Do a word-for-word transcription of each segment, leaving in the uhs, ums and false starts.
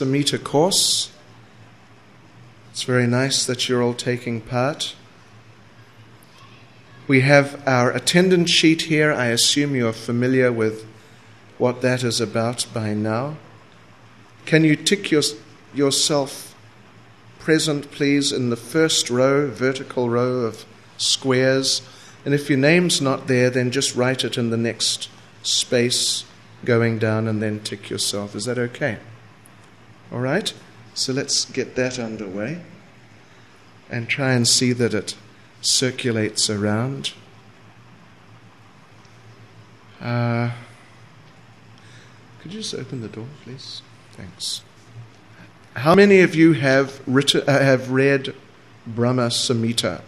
Samhita course. It's very nice that you're all taking part. We have our attendance sheet here. I assume you're familiar with what that is about by now. Can you tick your, yourself present, please, in the first row, vertical row of squares? And if your name's not there, then just write it in the next space going down and then tick yourself. Is that okay? All right? So let's get that underway and try and see that it circulates around. Uh, could you just open the door, please? Thanks. How many of you have written, uh, have read Brahma Samhita?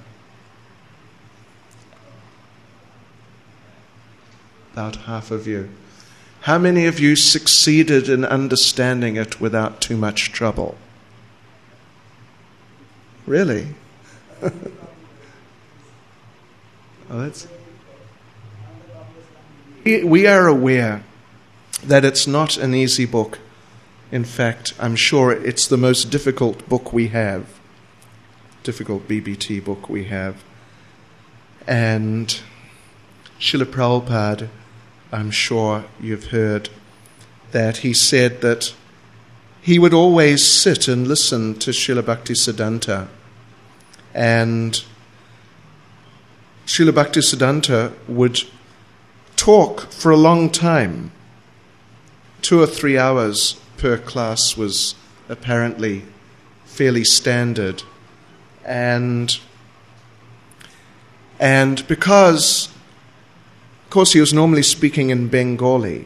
About half of you. How many of you succeeded in understanding it without too much trouble? Really? Oh, that's... We are aware that it's not an easy book. In fact, I'm sure it's the most difficult book we have. Difficult B B T book we have. And Srila Prabhupada, I'm sure you've heard that he said that he would always sit and listen to Srila Bhaktisiddhanta. And Srila Bhaktisiddhanta would talk for a long time. Two or three hours per class was apparently fairly standard. And, and because... Of course, he was normally speaking in Bengali,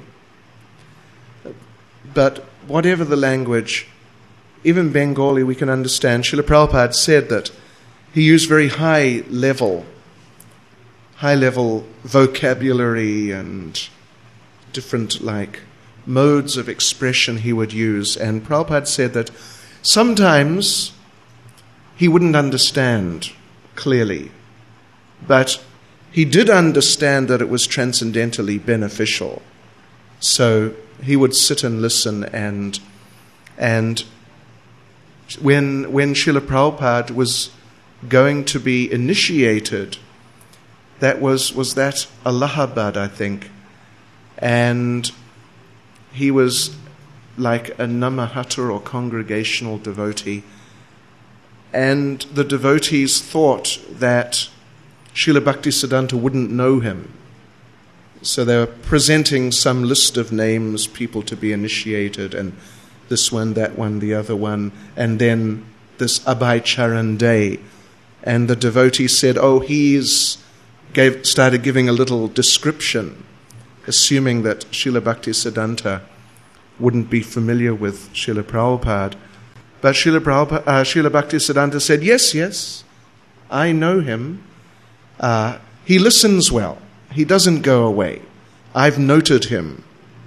but whatever the language, even Bengali we can understand. Srila Prabhupada said that he used very high level, high level vocabulary and different like modes of expression he would use. And Prabhupada said that sometimes he wouldn't understand clearly, but he did understand that it was transcendentally beneficial. So he would sit and listen, and and when when Srila Prabhupada was going to be initiated, that was, was that Allahabad, I think, and he was like a Namahata or congregational devotee, and the devotees thought that Srila Bhaktisiddhanta wouldn't know him. So they were presenting some list of names, people to be initiated, and this one, that one, the other one, and then this Abhay Charan Day. And the devotee said, oh, he's gave, started giving a little description, assuming that Srila Bhaktisiddhanta wouldn't be familiar with Srila Prabhupada. But Srila, Prabhupada, uh, Srila Bhaktisiddhanta said, yes, yes, I know him. Uh, he listens well. He doesn't go away. I've noted him.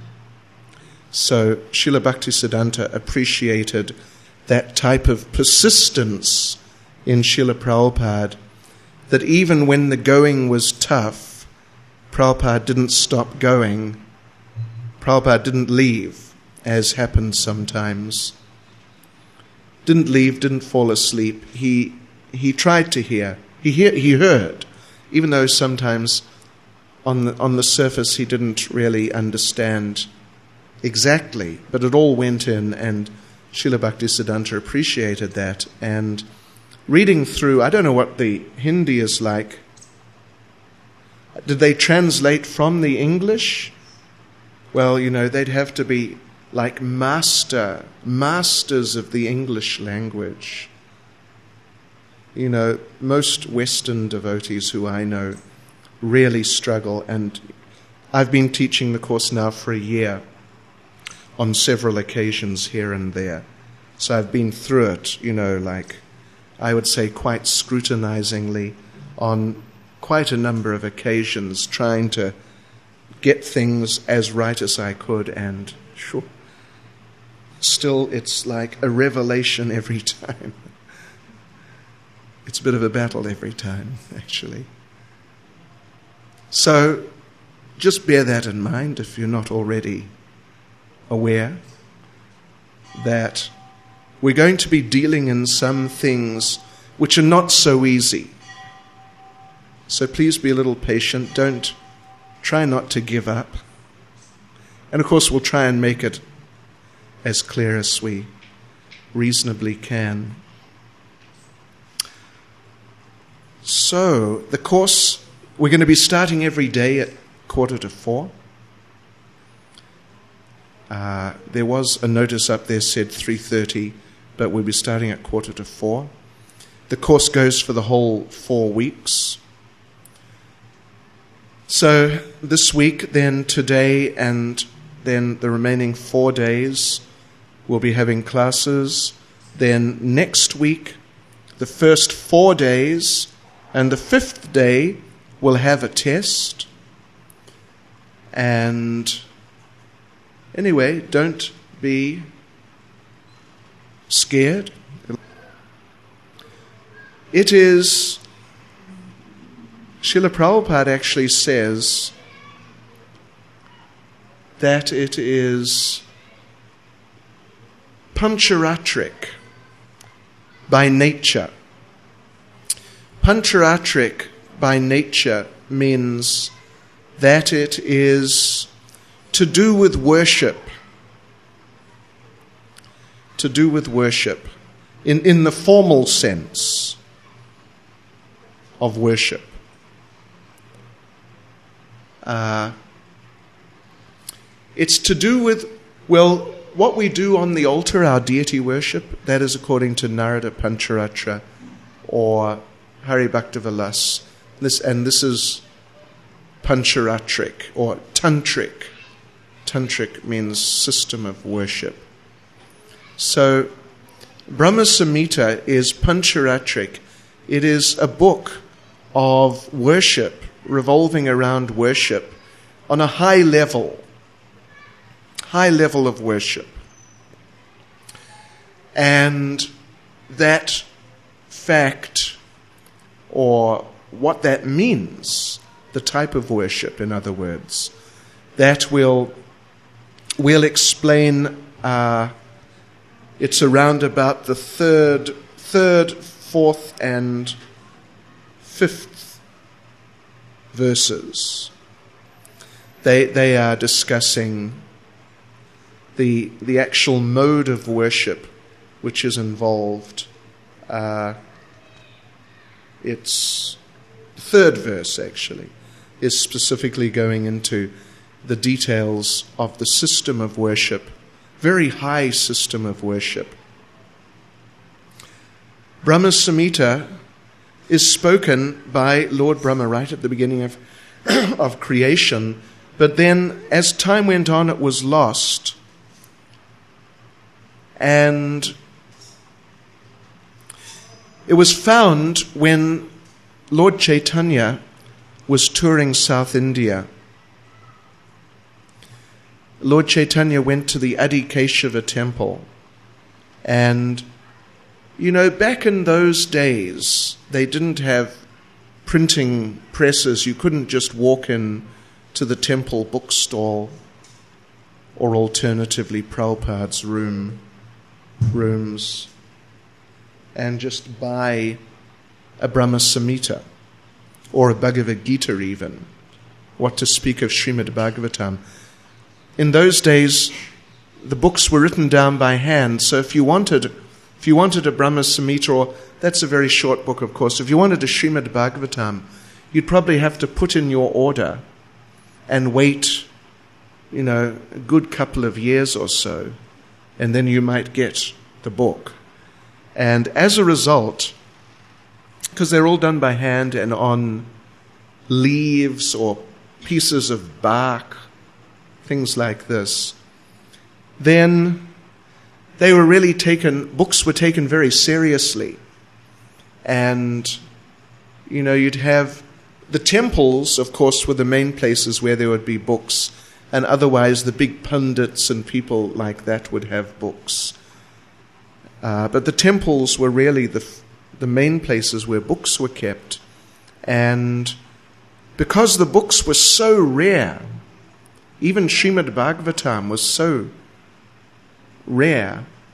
So Srila Bhaktisiddhanta appreciated that type of persistence in Srila Prabhupada, that even when the going was tough, Prabhupada didn't stop going. Prabhupada didn't leave, as happens sometimes. Didn't leave, didn't fall asleep. He he tried to hear. He hear, he heard. Even though sometimes on the, on the surface he didn't really understand exactly, but it all went in, and Srila Bhaktisiddhanta appreciated that. And reading through, I don't know what the Hindi is like. Did they translate from the English? Well, you know, they'd have to be like master, masters of the English language. You know, most Western devotees who I know really struggle, and I've been teaching the course now for a year on several occasions here and there. So I've been through it, you know, like I would say quite scrutinizingly on quite a number of occasions, trying to get things as right as I could, and sure, still it's like a revelation every time. It's a bit of a battle every time, actually. So just bear that in mind if you're not already aware. that we're going to be dealing in some things which are not so easy. So please be a little patient. Don't try not to give up. And of course, we'll try and make it as clear as we reasonably can. So, the course, we're going to be starting every day at quarter to four. Uh, there was a notice up there said three thirty, but we'll be starting at quarter to four. The course goes for the whole four weeks. So this week, then today, and then the remaining four days, we'll be having classes. Then next week, the first four days, and the fifth day, we'll have a test. And anyway, don't be scared. It is, Srila Prabhupada actually says that it is pancharatric by nature. Pancharatric by nature means that it is to do with worship. To do with worship in, in the formal sense of worship. Uh, it's to do with, well, what we do on the altar, our deity worship, that is according to Narada Pancharatra or Hari Bhaktivilas. This, and this is pancharatric or tantric. Tantric means system of worship. So, Brahma Samhita is pancharatric. It is a book of worship, revolving around worship on a high level. High level of worship. And that fact, or what that means, the type of worship, in other words, that will we'll explain. Uh, it's around about the third, third, fourth, and fifth verses. They they are discussing the the actual mode of worship which is involved. Uh, it's the third verse actually is specifically going into the details of the system of worship, very high system of worship. Brahma Samhita is spoken by Lord Brahma right at the beginning of, of creation, but then as time went on it was lost. And it was found when Lord Chaitanya was touring South India. Lord Chaitanya went to the Adi Keshava temple. And, you know, back in those days, they didn't have printing presses. You couldn't just walk in to the temple bookstall or alternatively Prabhupada's room, rooms and just buy a Brahma Samhita or a Bhagavad Gita even. What to speak of Srimad Bhagavatam. In those days, the books were written down by hand, so if you wanted if you wanted a Brahma Samhita, or that's a very short book of course, if you wanted a Srimad Bhagavatam, you'd probably have to put in your order and wait, you know, a good couple of years or so, and then you might get the book. And as a result, because they're all done by hand and on leaves or pieces of bark, things like this, then they were really taken, books were taken very seriously. And, you know, you'd have the temples, of course, were the main places where there would be books, and otherwise the big pundits and people like that would have books. Uh, but the temples were really the the main places where books were kept. And because the books were so rare, even Srimad Bhagavatam was so rare,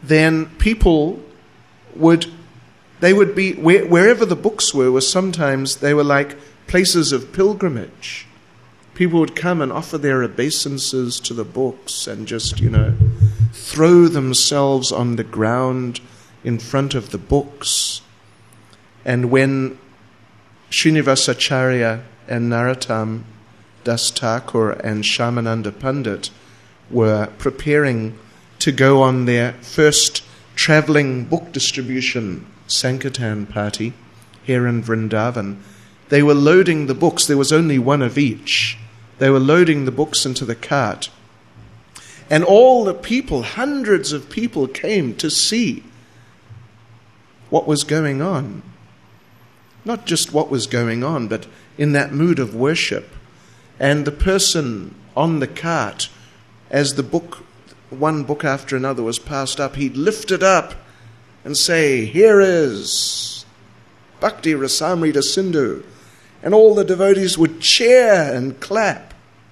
then people would, they would be, where, wherever the books were, was sometimes they were like places of pilgrimage. People would come and offer their obeisances to the books and just, you know, throw themselves on the ground in front of the books. And when Srinivasacharya and Narottam Das Thakur and Shyamananda Pandit were preparing to go on their first travelling book distribution Sankirtan party here in Vrindavan, they were loading the books. There was only one of each. They were loading the books into the cart. And all the people, hundreds of people, came to see what was going on. Not just what was going on, but in that mood of worship. And the person on the cart, as the book, one book after another was passed up, he'd lift it up and say, "Here is Bhakti Rasamrita Sindhu." And all the devotees would cheer and clap.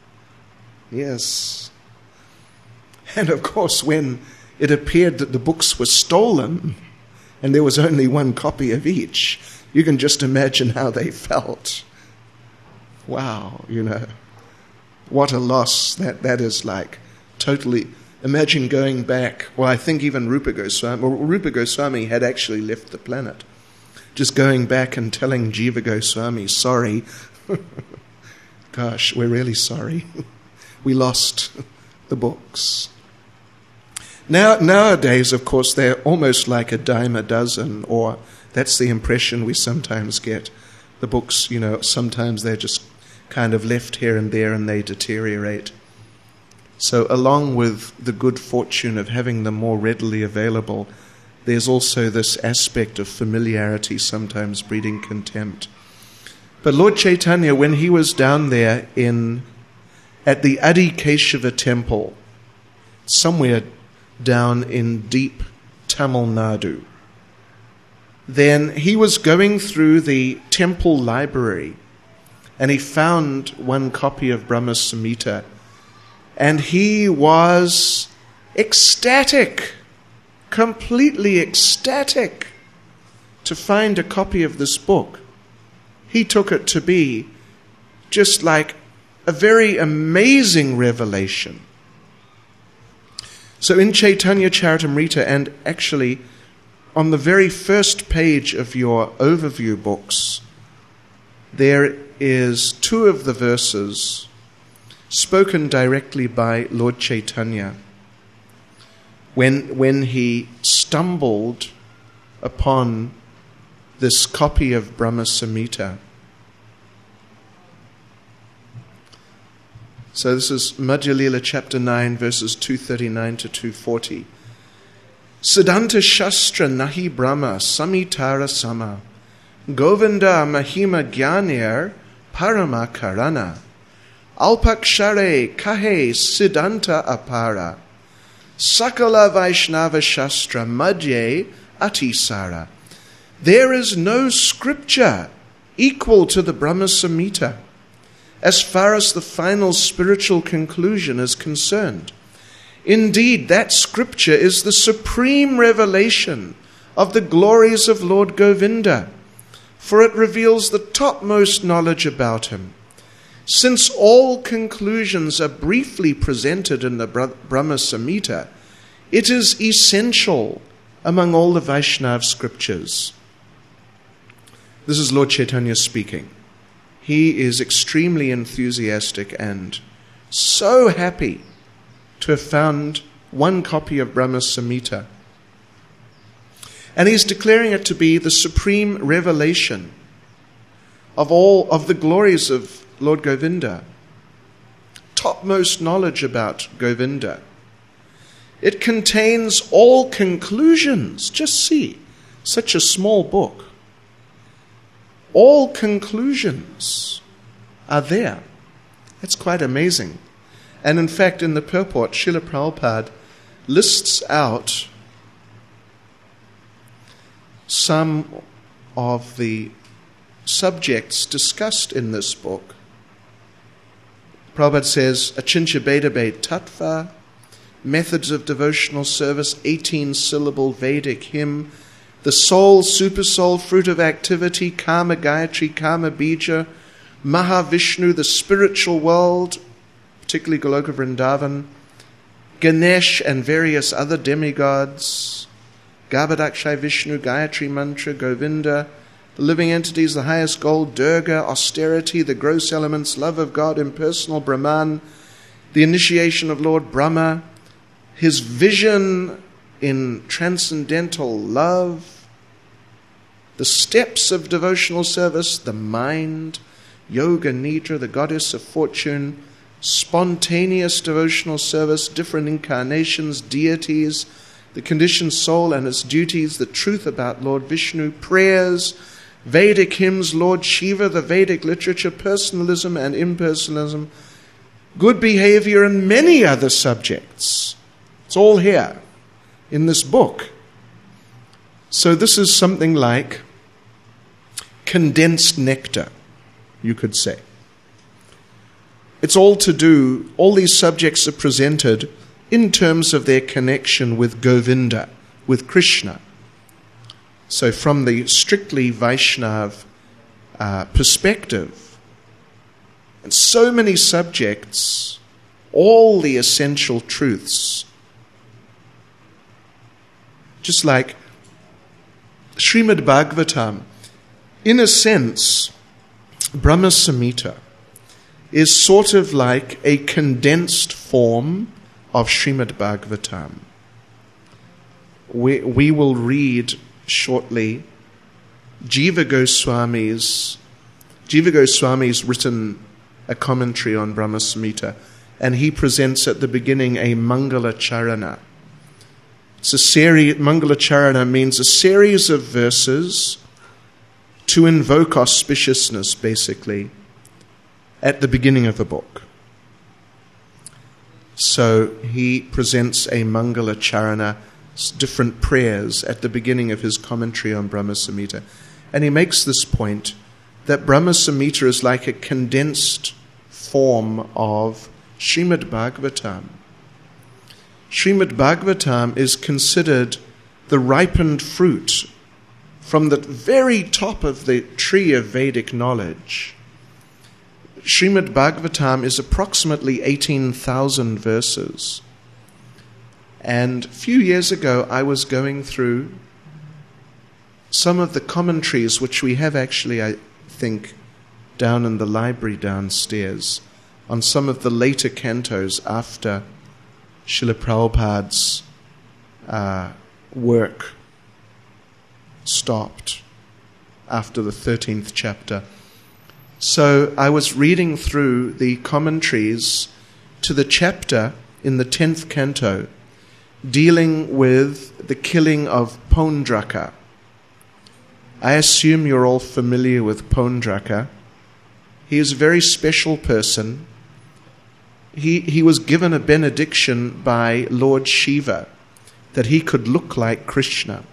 Yes. And of course, when it appeared that the books were stolen and there was only one copy of each, you can just imagine how they felt. Wow, you know, what a loss that, that is like. Totally. Imagine going back. Well, I think even Rupa Goswami, well, Rupa Goswami had actually left the planet. Just going back and telling Jiva Goswami, sorry. Gosh, we're really sorry. We lost the books. Now, nowadays, of course, they're almost like a dime a dozen, or that's the impression we sometimes get. The books, you know, sometimes they're just kind of left here and there and they deteriorate. So along with the good fortune of having them more readily available, there's also this aspect of familiarity sometimes breeding contempt. But Lord Chaitanya, when he was down there in at the Adi Keshava temple, somewhere down in deep Tamil Nadu, then he was going through the temple library and he found one copy of Brahma Samhita, and he was ecstatic, completely ecstatic to find a copy of this book. He took it to be just like a very amazing revelation. So in Chaitanya Charitamrita, and actually on the very first page of your overview books, there is two of the verses spoken directly by Lord Chaitanya when, when he stumbled upon this copy of Brahma Samhita. So this is Madhya Lila chapter nine, verses two thirty-nine to two forty. Siddhanta Shastra Nahi Brahma Samhitara Sama Govinda Mahima Gyanir Parama Karana Alpakshare Kahe Siddhanta Apara Sakala Vaishnava Shastra Madhye Atisara. There is no scripture equal to the Brahma Samhita as far as the final spiritual conclusion is concerned. Indeed, that scripture is the supreme revelation of the glories of Lord Govinda, for it reveals the topmost knowledge about him. Since all conclusions are briefly presented in the Brahma Samhita, it is essential among all the Vaishnava scriptures. This is Lord Chaitanya speaking. He is extremely enthusiastic and so happy to have found one copy of Brahma Samhita. And he's declaring it to be the supreme revelation of all of the glories of Lord Govinda. Topmost knowledge about Govinda. It contains all conclusions. Just see, such a small book. All conclusions are there. That's quite amazing. And in fact, in the purport, Srila Prabhupada lists out some of the subjects discussed in this book. Prabhupada says, Achincha Beda Bed Tattva, methods of devotional service, eighteen-syllable Vedic hymn, the soul, supersoul, fruit of activity, Kama Gayatri, Kama Bija, Mahavishnu, the spiritual world, particularly Goloka Vrindavan, Ganesh and various other demigods, Garbhodakshay Vishnu, Gayatri Mantra, Govinda, the living entities, the highest goal, Durga, austerity, the gross elements, love of God, impersonal Brahman, the initiation of Lord Brahma, his vision in transcendental love, the steps of devotional service, the mind, Yoga Nidra, the goddess of fortune, spontaneous devotional service, different incarnations, deities, the conditioned soul and its duties, the truth about Lord Vishnu, prayers, Vedic hymns, Lord Shiva, the Vedic literature, personalism and impersonalism, good behavior, and many other subjects. It's all here in this book. So this is something like condensed nectar, you could say. It's all to do, all these subjects are presented in terms of their connection with Govinda, with Krishna. So from the strictly Vaishnav uh, perspective, and so many subjects, all the essential truths, just like Srimad Bhagavatam, in a sense, Brahma Samhita is sort of like a condensed form of Srimad Bhagavatam. We, we will read shortly Jiva Goswami's, Jiva Goswami's written a commentary on Brahma Samhita, and he presents at the beginning a Mangala Charana. It's a series, Mangala Charana means a series of verses to invoke auspiciousness, basically, at the beginning of the book. So he presents a Mangala Charana, different prayers at the beginning of his commentary on Brahma Samhita. And he makes this point that Brahma Samhita is like a condensed form of Srimad Bhagavatam. Srimad Bhagavatam is considered the ripened fruit from the very top of the tree of Vedic knowledge. Srimad Bhagavatam is approximately eighteen thousand verses. And a few years ago, I was going through some of the commentaries, which we have actually, I think, down in the library downstairs, on some of the later cantos after Srila Prabhupada's uh, work stopped after the thirteenth chapter. So I was reading through the commentaries to the chapter in the tenth canto dealing with the killing of Paundraka. I assume you're all familiar with Paundraka. He is a very special person. He, he was given a benediction by Lord Shiva that he could look like Krishna.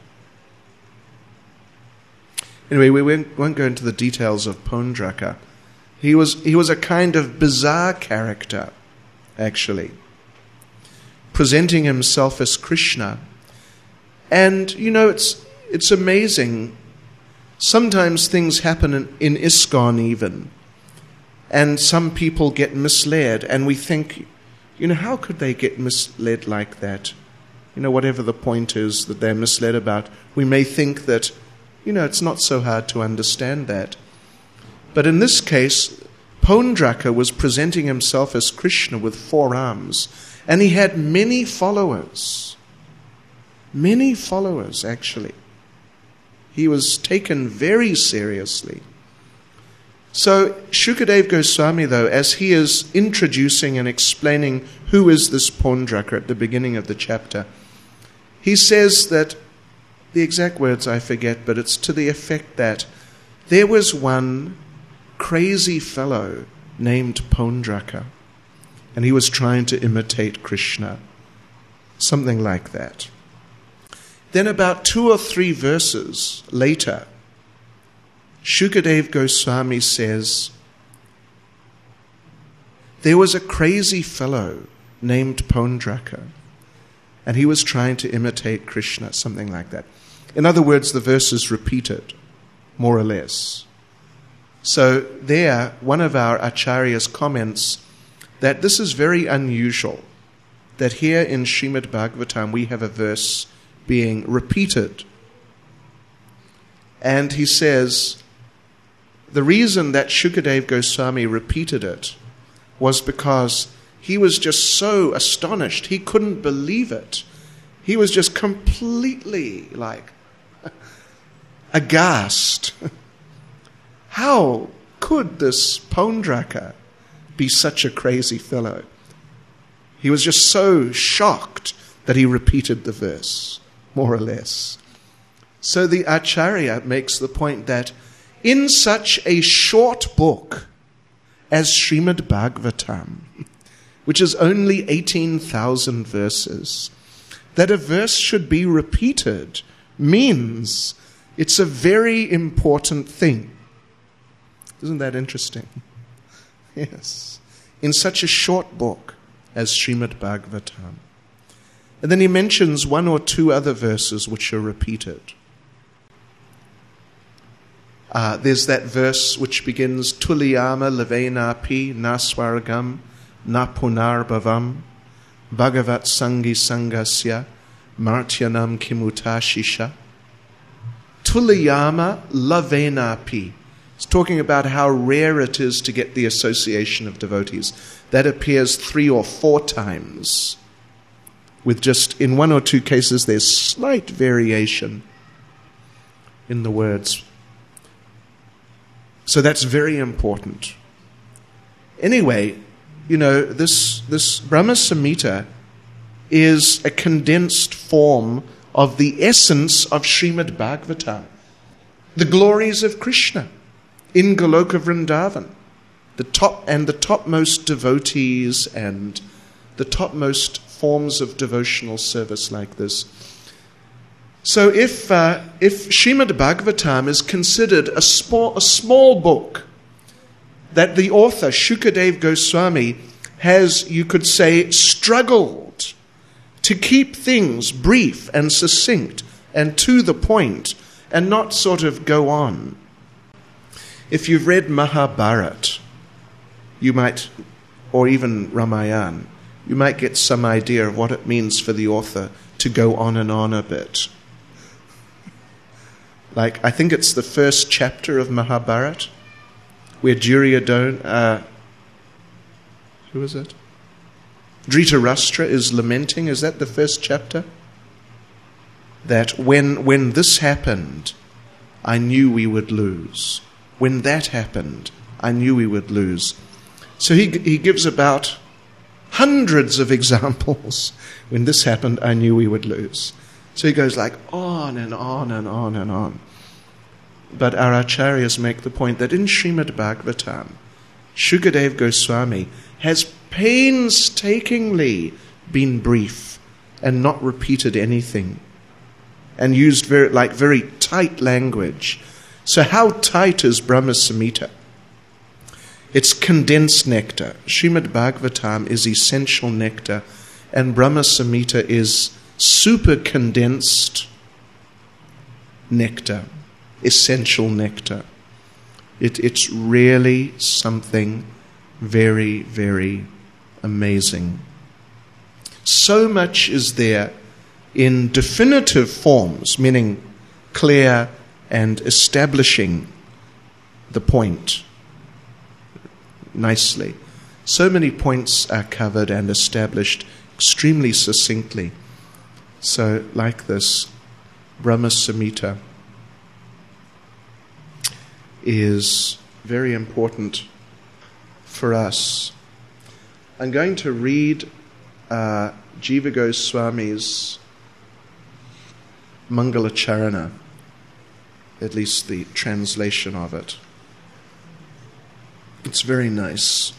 Anyway, we won't, won't go into the details of Paundraka. He was, he was a kind of bizarre character, actually, presenting himself as Krishna. And, you know, it's it's amazing. Sometimes things happen in, in ISKCON even, and some people get misled, and we think, you know, how could they get misled like that? You know, whatever the point is that they're misled about, we may think that, you know, it's not so hard to understand that. But in this case, Paundraka was presenting himself as Krishna with four arms, and he had many followers. Many followers, actually. He was taken very seriously. So Shukadev Goswami, though, as he is introducing and explaining who is this Paundraka at the beginning of the chapter, he says that, the exact words I forget, but it's to the effect that there was one crazy fellow named Paundraka, and he was trying to imitate Krishna. Something like that. Then about two or three verses later, Shukadev Goswami says, there was a crazy fellow named Paundraka. and he was trying to imitate Krishna, something like that. In other words, the verse is repeated, more or less. So there, one of our acharyas comments that this is very unusual, that here in Srimad Bhagavatam we have a verse being repeated. And he says, the reason that Shukadev Goswami repeated it was because he was just so astonished. He couldn't believe it. He was just completely like aghast. How could this Pondraka be such a crazy fellow? He was just so shocked that he repeated the verse, more or less. So the Acharya makes the point that in such a short book as Srimad Bhagavatam, which is only eighteen thousand verses, that a verse should be repeated means it's a very important thing. Isn't that interesting? Yes. In such a short book as Srimad Bhagavatam. And then he mentions one or two other verses which are repeated. Uh, there's that verse which begins, Tuliyama Lavenapi Naswargam Napunarbhavam Bhagavat Sangi Sangasya Martyanam Kimutashisha. Tuliyama Lavenapi. It's talking about how rare it is to get the association of devotees. That appears three or four times. With just, in one or two cases, there's slight variation in the words. So that's very important. Anyway, you know, this, this Brahma Samhita is a condensed form of the essence of Srimad Bhagavatam. The glories of Krishna in Goloka Vrindavan. The top and the topmost devotees and the topmost forms of devotional service like this. So if uh, if Srimad Bhagavatam is considered a small, a small book that the author, Shukadev Goswami, has, you could say, struggled to keep things brief and succinct and to the point and not sort of go on. If you've read Mahabharata, you might, or even Ramayana, you might get some idea of what it means for the author to go on and on a bit. Like, I think it's the first chapter of Mahabharata, where Duryodhana, uh, who is it? Dhritarashtra is lamenting. Is that the first chapter? That when when this happened, I knew we would lose. When that happened, I knew we would lose. So he he gives about hundreds of examples. When this happened, I knew we would lose. So he goes like on and on and on and on. But our acharyas make the point that in Srimad Bhagavatam, Shukadev Goswami has painstakingly been brief and not repeated anything and used very like very tight language. So how tight is Brahma Samhita? It's condensed nectar. Srimad Bhagavatam is essential nectar, and Brahma Samhita is super condensed nectar, essential nectar. It, it's really something very, very amazing. So much is there in definitive forms, meaning clear and establishing the point nicely. So many points are covered and established extremely succinctly. So, like this, Brahma Samhita is very important for us. I'm going to read uh, Jiva Goswami's Mangalacharana, at least the translation of it. It's very nice.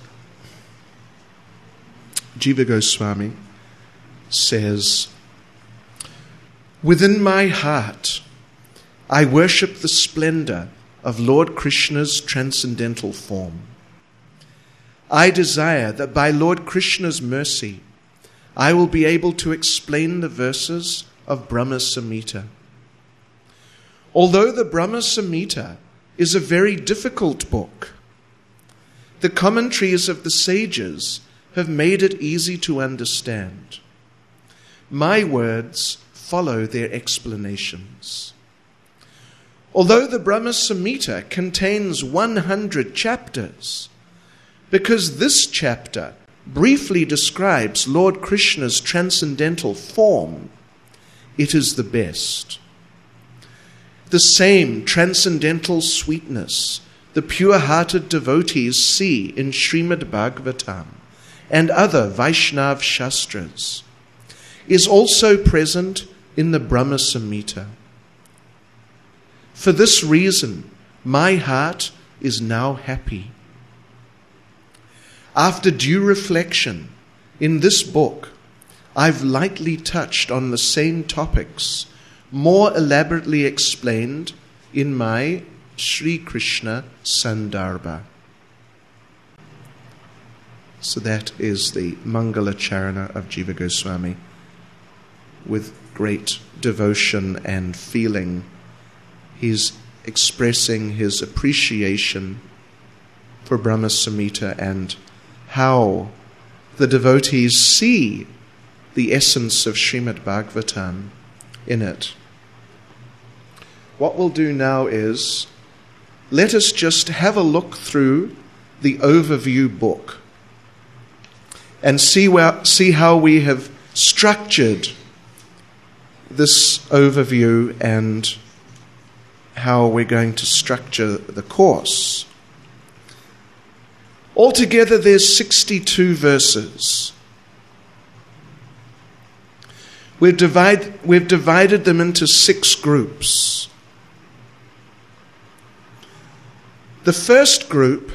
Jiva Goswami says, "Within my heart, I worship the splendor of Lord Krishna's transcendental form. I desire that by Lord Krishna's mercy, I will be able to explain the verses of Brahma Samhita. Although the Brahma Samhita is a very difficult book, the commentaries of the sages have made it easy to understand. My words follow their explanations. Although the Brahma Samhita contains one hundred chapters, because this chapter briefly describes Lord Krishna's transcendental form, it is the best. The same transcendental sweetness the pure-hearted devotees see in Srimad Bhagavatam and other Vaishnav Shastras is also present in the Brahma Samhita. For this reason, my heart is now happy. After due reflection, in this book, I've lightly touched on the same topics, more elaborately explained in my Sri Krishna Sandarbha. So that is the Mangala Charana of Jiva Goswami, with great devotion and feeling. He's expressing his appreciation for Brahma Samhita and how the devotees see the essence of Srimad Bhagavatam in it. What we'll do now is, let us just have a look through the overview book and see where, see how we have structured this overview and how we're going to structure the course. Altogether, there's sixty-two verses. We've, divide, we've divided them into six groups. The first group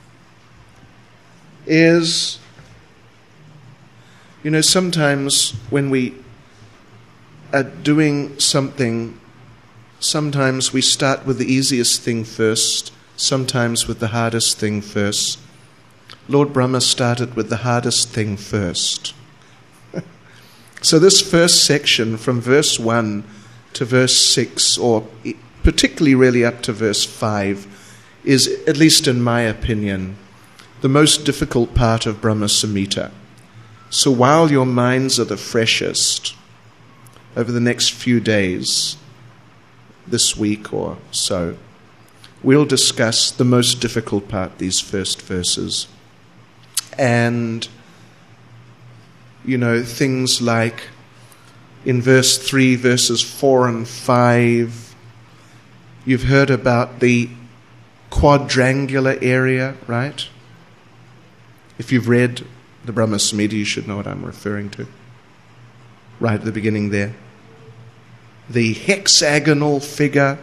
is, you know, sometimes when we are doing something, sometimes we start with the easiest thing first, sometimes with the hardest thing first. Lord Brahma started with the hardest thing first. So this first section, from verse one to verse six, or particularly really up to verse five, is, at least in my opinion, the most difficult part of Brahma Samhita. So while your minds are the freshest, over the next few days, this week or so, we'll discuss the most difficult part, these first verses. And, you know, things like in verse three, verses four and five, you've heard about the quadrangular area, right? If you've read the Brahma Samhita, you should know what I'm referring to. Right at the beginning there. The hexagonal figure,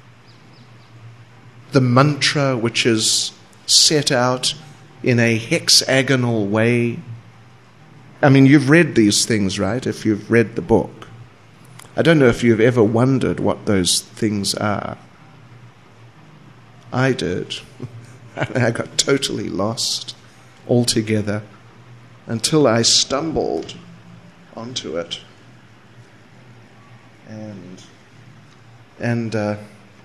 the mantra which is set out in a hexagonal way. I mean, you've read these things, right? If you've read the book. I don't know if you've ever wondered what those things are. I did. I got totally lost altogether until I stumbled onto it. And, and uh,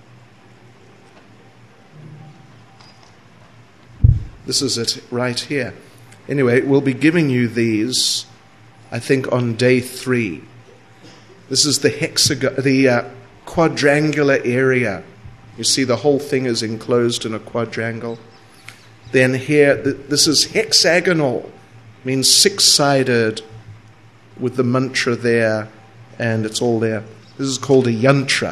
this is it right here. Anyway, we'll be giving you these, I think, on day three. This is the hexagon, the uh, quadrangular area. You see, the whole thing is enclosed in a quadrangle. Then here, th- this is hexagonal, means six-sided, with the mantra there, and it's all there. This is called a yantra.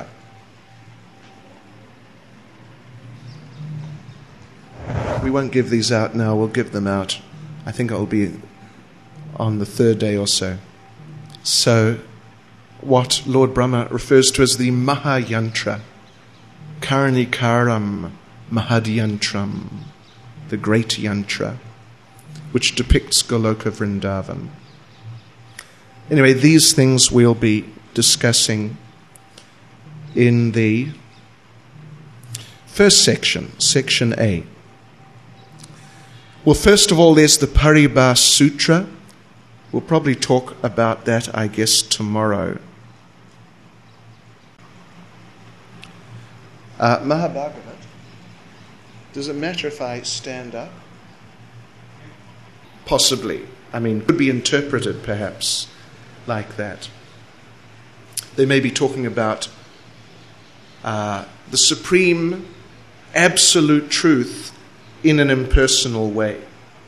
We won't give these out now. We'll give them out. I think it'll be on the third day or so. So, what Lord Brahma refers to as the Mahayantra, Karnikaram Mahadyantram, the great yantra, which depicts Goloka Vrindavan. Anyway, these things we'll be discussing in the first section, section A. Well, first of all, there's the Paribhas Sutra. we'll probably talk about that, I guess, tomorrow. Uh, Mahabhagavad. Does it matter if I stand up? Possibly. I mean, could be interpreted perhaps like that. They may be talking about uh, the supreme, absolute truth in an impersonal way.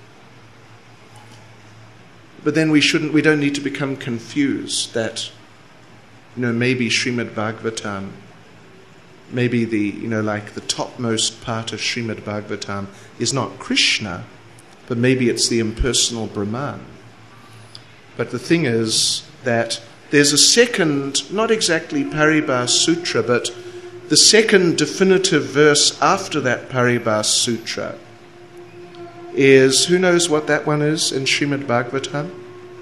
But then we shouldn't. We don't need to become confused that, you know, maybe Srimad Bhagavatam, maybe the, you know, like the topmost part of Srimad Bhagavatam is not Krishna, but maybe it's the impersonal Brahman. But the thing is that there's a second, not exactly Paribhas Sutra, but the second definitive verse after that Paribhas Sutra is, who knows what that one is in Srimad Bhagavatam?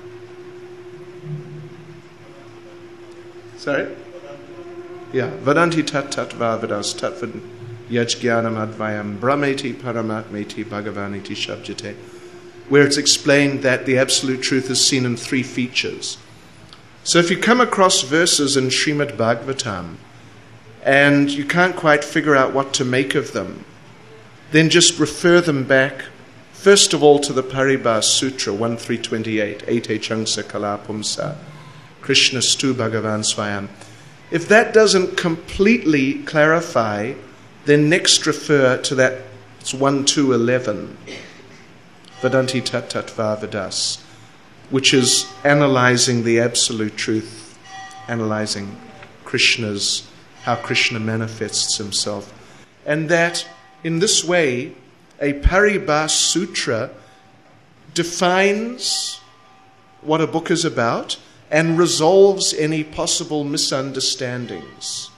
Sorry? Yeah. Vadanti tat tat vavadas tat vad yajjnanam advayam brahmeti paramatmeti bhagavaniti shabjate, where it's explained that the absolute truth is seen in three features. So if you come across verses in Srimad Bhagavatam and you can't quite figure out what to make of them, then just refer them back, first of all, to the Paribhas Sutra one three twenty-eight, Ete Changsa Kalapumsa, Krishna Stu Bhagavan Swayam. If that doesn't completely clarify, then next refer to that, it's one two eleven, Vadanti Tat Tat Vavadas, which is analyzing the absolute truth, analyzing Krishna's, how Krishna manifests himself. And that in this way, a Paribhas Sutra defines what a book is about and resolves any possible misunderstandings.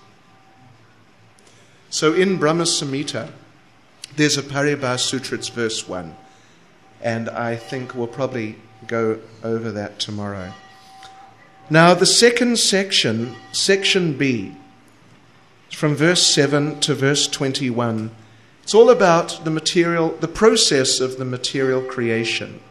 So in Brahma Samhita, there's a Paribhas Sutra, it's verse one. And I think we'll probably go over that tomorrow. Now the second section, section B, from verse seven to verse twenty-one, it's all about the material, the process of the material creation.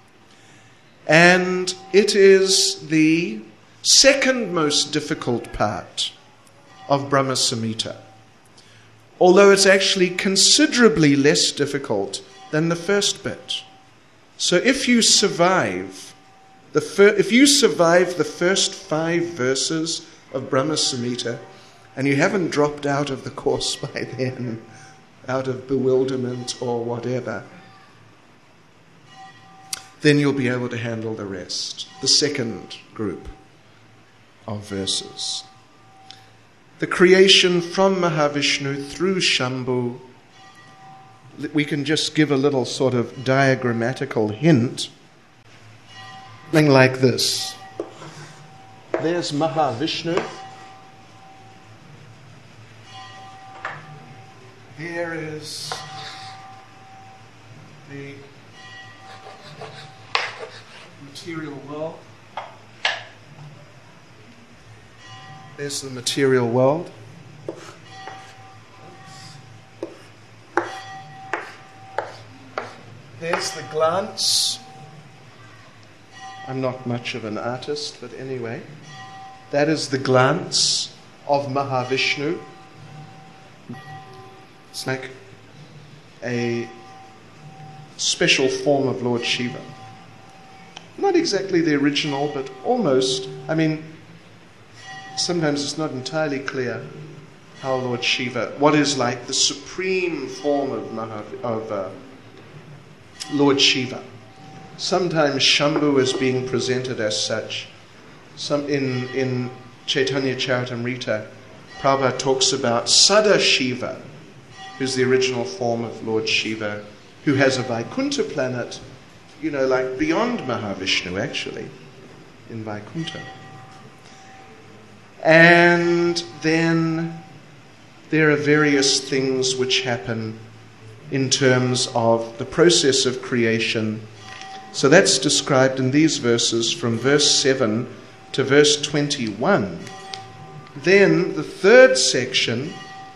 And it is the second most difficult part of Brahma Samhita, although it's actually considerably less difficult than the first bit. So if you survive the fir- if you survive the first five verses of Brahma Samhita, and you haven't dropped out of the course by then, out of bewilderment or whatever, then you'll be able to handle the rest, the second group of verses. The creation from Mahavishnu through Shambhu. We can just give a little sort of diagrammatical hint. Something like this. There's Mahavishnu. Here is the material world. There's the material world. There's the glance. I'm not much of an artist, but anyway, that is the glance of Mahavishnu. It's like a special form of Lord Shiva. Not exactly the original, but almost. I mean, sometimes it's not entirely clear how Lord Shiva, what is like the supreme form of, Mahav- of uh, Lord Shiva. Sometimes Shambhu is being presented as such. Some in, in Chaitanya Charitamrita, Prabhupada talks about Sadashiva, who's the original form of Lord Shiva, who has a Vaikuntha planet, you know, like beyond Mahavishnu actually, in Vaikuntha. And then there are various things which happen in terms of the process of creation. So that's described in these verses from verse seven to verse twenty-one. Then the third section,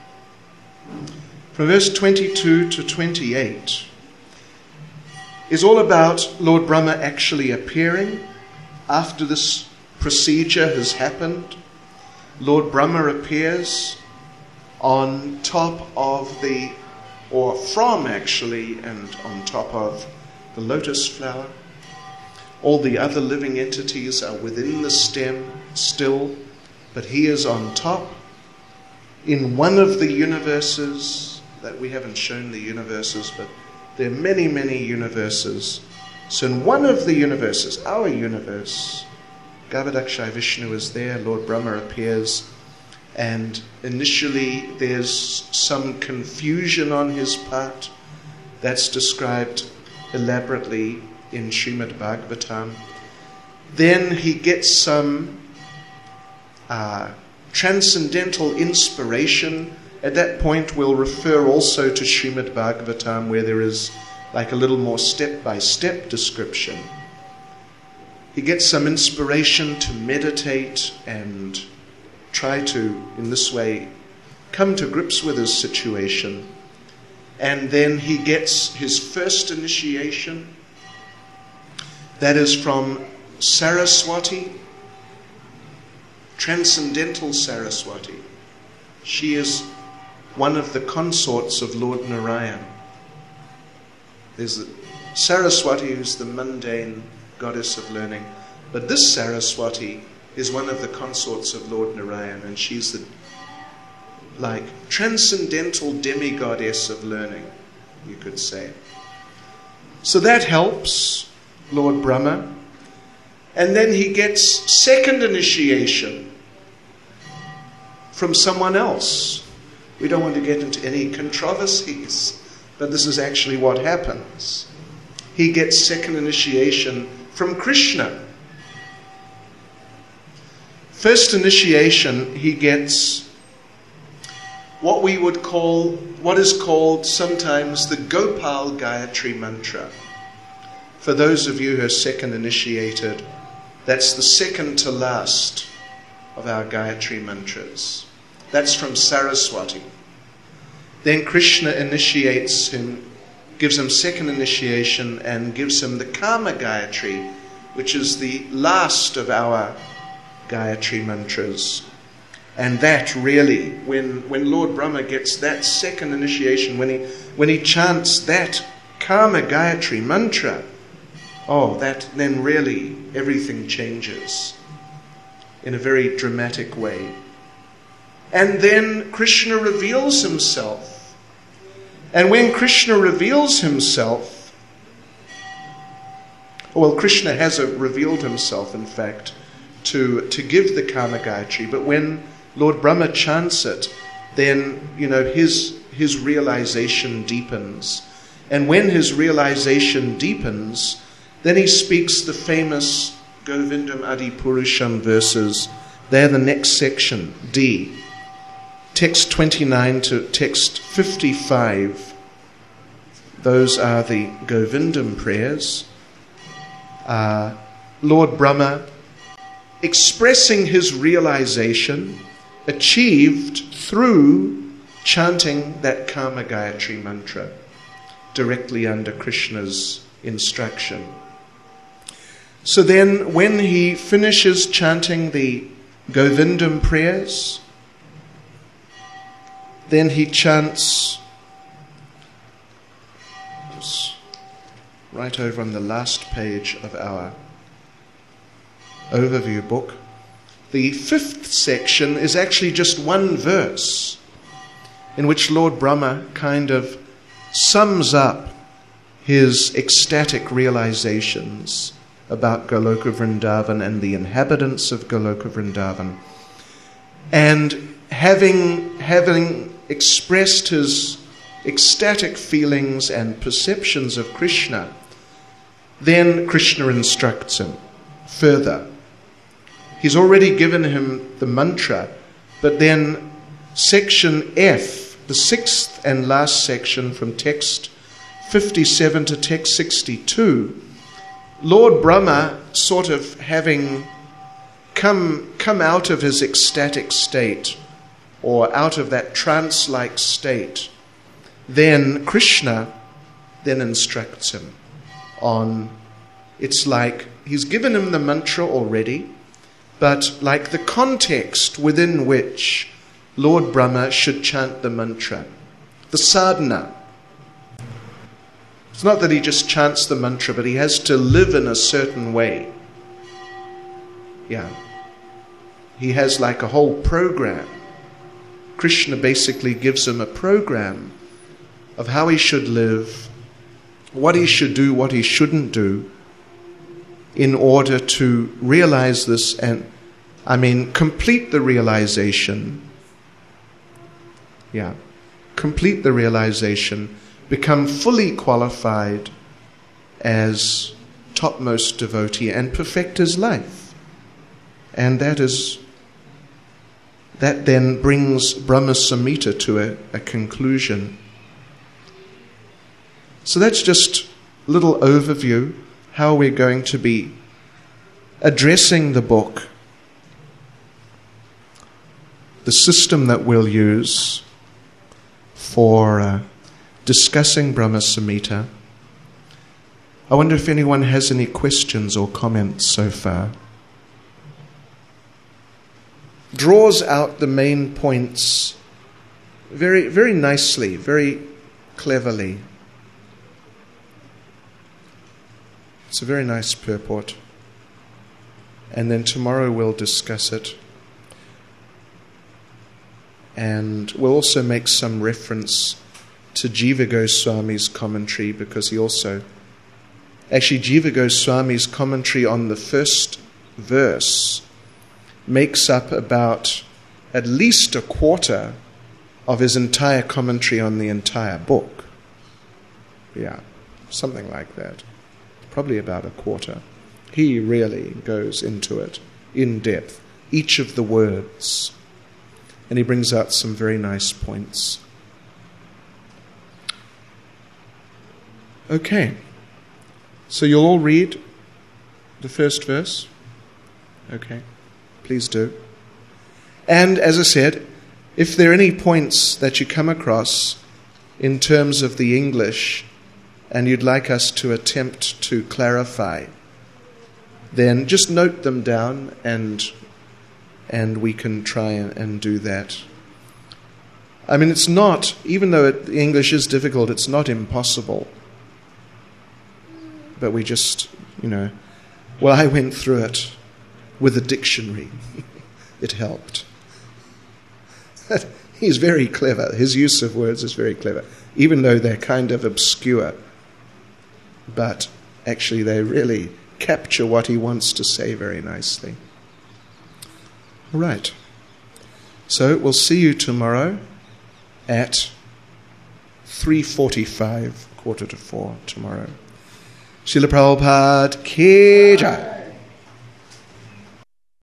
from verse twenty-two to twenty-eight, is all about Lord Brahma actually appearing after this procedure has happened, Lord Brahma appears on top of the, or from actually, and on top of the lotus flower. All the other living entities are within the stem still, but he is on top. In one of the universes, that we haven't shown the universes, but there are many, many universes. So in one of the universes, our universe, Garbhodakshai Vishnu is there, Lord Brahma appears, and initially there's some confusion on his part. That's described elaborately in Srimad Bhagavatam. Then he gets some uh, transcendental inspiration. At that point we'll refer also to Srimad Bhagavatam, where there is like a little more step-by-step description. He gets some inspiration to meditate and try to, in this way, come to grips with his situation. And then he gets his first initiation. That is from Saraswati, Transcendental Saraswati. She is one of the consorts of Lord Narayan. There's the Saraswati, who's the mundane goddess of learning. But this Saraswati is one of the consorts of Lord Narayan, and she's the like transcendental demigoddess of learning, you could say. So that helps Lord Brahma. And then he gets second initiation from someone else. We don't want to get into any controversies, but this is actually what happens. He gets second initiation from Krishna. First initiation, he gets what we would call, what is called sometimes the Gopal Gayatri Mantra. For those of you who are second initiated, that's the second to last of our Gayatri mantras. That's from Saraswati. Then Krishna initiates him, gives him second initiation, and gives him the Kama Gayatri, which is the last of our Gayatri mantras. And that really, when, when Lord Brahma gets that second initiation, when he, when he chants that Kama Gayatri mantra, oh, that then really everything changes in a very dramatic way. And then Krishna reveals himself. And when Krishna reveals himself, well, Krishna has revealed himself, in fact, to, to give the Kama Gayatri. But when Lord Brahma chants it, then, you know, his, his realization deepens. And when his realization deepens, then he speaks the famous Govindam Adi Purusham verses. They're the next section, D. Text twenty-nine to text fifty-five. Those are the Govindam prayers. Uh, Lord Brahma, expressing his realization, achieved through chanting that Kama Gayatri mantra directly under Krishna's instruction. So then when he finishes chanting the Govindam prayers, then he chants, right over on the last page of our overview book, the fifth section is actually just one verse in which Lord Brahma kind of sums up his ecstatic realizations about Goloka Vrindavan and the inhabitants of Goloka Vrindavan. And having, having expressed his ecstatic feelings and perceptions of Krishna, then Krishna instructs him further. He's already given him the mantra, but then section F, the sixth and last section from text fifty-seven to text sixty-two, Lord Brahma, sort of having come, come out of his ecstatic state, or out of that trance-like state, then Krishna then instructs him on, it's like he's given him the mantra already, but like the context within which Lord Brahma should chant the mantra, the sadhana. It's not that he just chants the mantra, but he has to live in a certain way. Yeah. He has like a whole program. Krishna basically gives him a program of how he should live, what he should do, what he shouldn't do, in order to realize this and, I mean, complete the realization. Yeah. Complete the realization, become fully qualified as topmost devotee and perfect his life. And that is, that then brings Brahma Samhita to a, a conclusion. So that's just a little overview how we're going to be addressing the book, the system that we'll use for uh, discussing Brahma Samhita. I wonder if anyone has any questions or comments so far. Draws out the main points very, very nicely, very cleverly. It's a very nice purport. And then tomorrow we'll discuss it. And we'll also make some reference to Jiva Goswami's commentary, because he also... Actually, Jiva Goswami's commentary on the first verse makes up about at least a quarter of his entire commentary on the entire book. Yeah, something like that. Probably about a quarter. He really goes into it in depth, each of the words. And he brings out some very nice points. Okay. So you'll all read the first verse? Okay. Please do. And as I said, if there are any points that you come across in terms of the English and you'd like us to attempt to clarify, then just note them down and and we can try and, and do that. I mean, it's not, even though it, English is difficult, it's not impossible. But we just, you know, well, I went through it with a dictionary. It helped. He's very clever. His use of words is very clever, even though they're kind of obscure. But actually they really capture what he wants to say very nicely. All right. So we'll see you tomorrow at three forty-five, quarter to four tomorrow. Srila Prabhupada Ki Jai.